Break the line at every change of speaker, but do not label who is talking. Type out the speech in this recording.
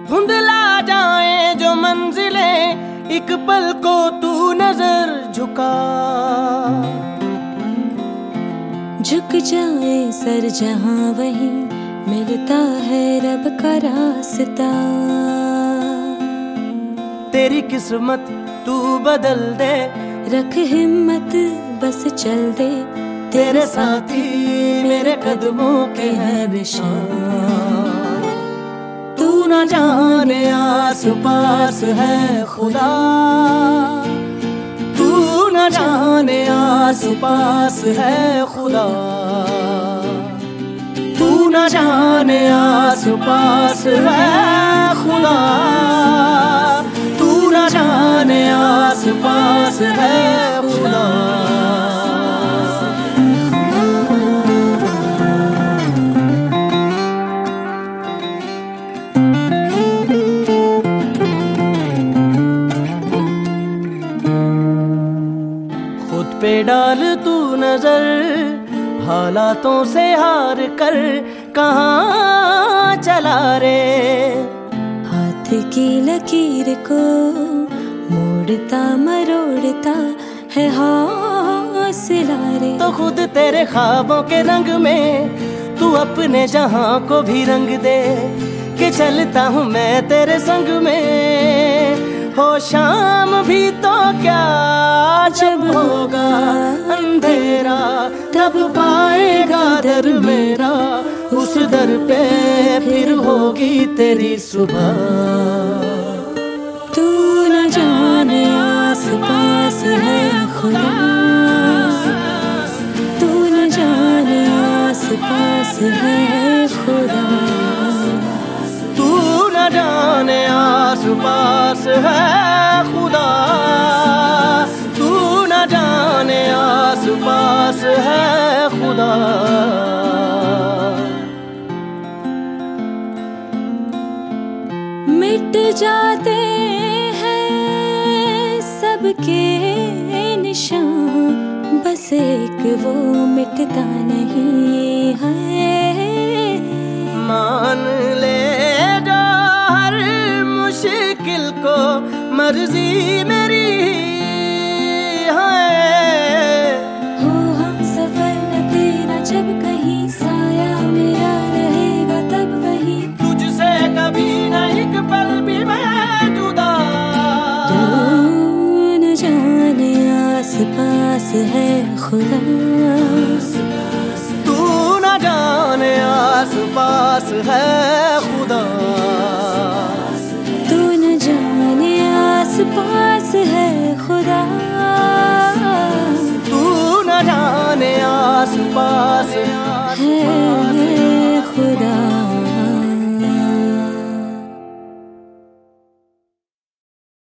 धुंधला जाए जो मंजिलें, एक पल को तू नजर झुका।
झुक जाए सर जहां वहीं मिलता है रब का रास्ता।
तेरी किस्मत तू बदल दे,
रख हिम्मत बस चल दे।
तेरे साथी मेरे कदमों के हैं निशान। तू न जाने आस पास है खुदा, तू न जाने आस पास है खुदा। तू न जाने आस पास है खुदा, तू न जाने आस पास है खुदा। खुद पे डाल तू नजर, हालातों से हार कर कहाँ चला रे।
हाथ की लकीर को मोड़ता मरोड़ता है हौसला रे।
तो खुद तेरे ख्वाबों के रंग में तू अपने जहां को भी रंग दे, कि चलता हूँ मैं तेरे संग में। हो शाम भी तो क्या, जब होगा अंधेरा तब पाएगा दर मेरा। उस दर पे फिर होगी तेरी सुबह।
तू न जाने आस पास है खुदा, तू न जाने आस पास है खुदा।
तू न जाने आस पास है खुदा, तू न जाने आस पास है खुदा।
मिट जाते हैं सबके निशान, बस एक वो मिटता नहीं है।
मान ले जो हर मुश्किल को मर्जी मेरी है।
हो हम सफर न तेरा जब कहीं साया मेरा रहेगा तब वही।
तुझसे कभी न एक पल भी मैं जुदा।
तू न जाने आस पास है खुदा,
तू न जाने आस पास है खुदा।
तू न जाने आस पास है